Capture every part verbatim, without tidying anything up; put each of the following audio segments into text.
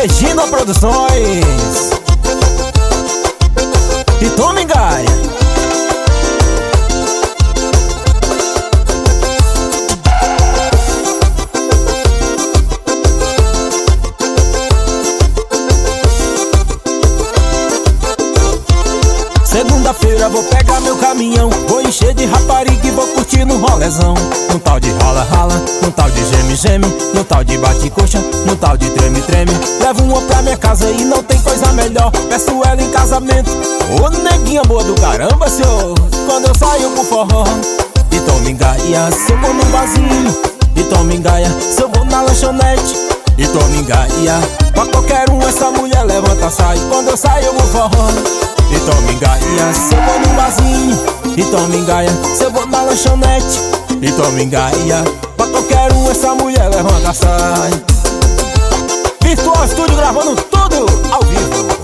Regina Produções e Tome Gaia. Segunda-feira vou pegar meu caminhão, vou encher de rapariga e vou curtir no rolezão. Num tal de rala-rala, num tal de geme-geme, num tal de bate-coxa, num tal de treme-treme. Levo uma pra minha casa e não tem coisa melhor, peço ela em casamento. Ô neguinha boa do caramba, senhor, quando eu saio pro forró. E Tome Gaia, se eu vou num barzinho. E Tome Gaia, se eu vou na lanchonete. E Tome Gaia, pra qualquer um essa mulher levanta, sai quando eu saio pro forró. E Tome Gaia, se eu vou num barzinho. E Tome Gaia, se eu vou na lanchonete. E Tome Gaia, pra qualquer um essa mulher levanta, sai. Virtual Studio gravando tudo ao vivo.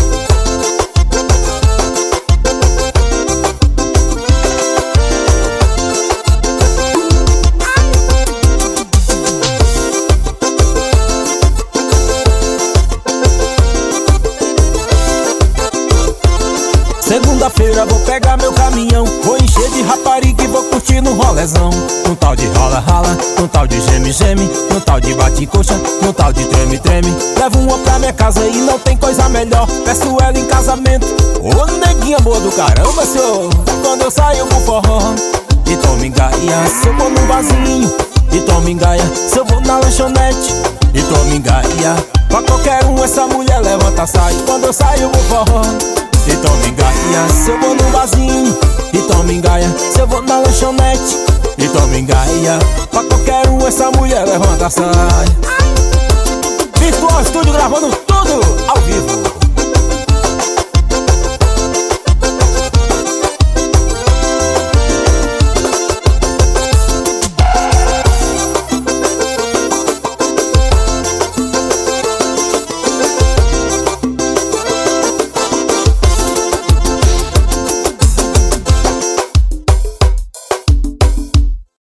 Segunda-feira vou pegar meu caminhão, vou encher de rapariga e vou curtir no rolezão. Num tal de rala-rala, num tal de geme-geme, num tal de bate-coxa, num tal de treme-treme. Levo uma pra minha casa e não tem coisa melhor, peço ela em casamento. Ô neguinha boa do caramba, senhor, quando eu saio pro forró. E Tome Gaia, se eu vou num barzinho. E Tome Gaia, se eu vou na lanchonete. E Tome Gaia, pra qualquer um essa mulher levanta, sai quando eu saio pro forró. E Tome Gaia, se eu vou num barzinho. E Tome Gaia, se eu vou na lanchonete. E Tome Gaia, pra qualquer um essa mulher levanta, sai. Virtual Studio gravando tudo ao vivo.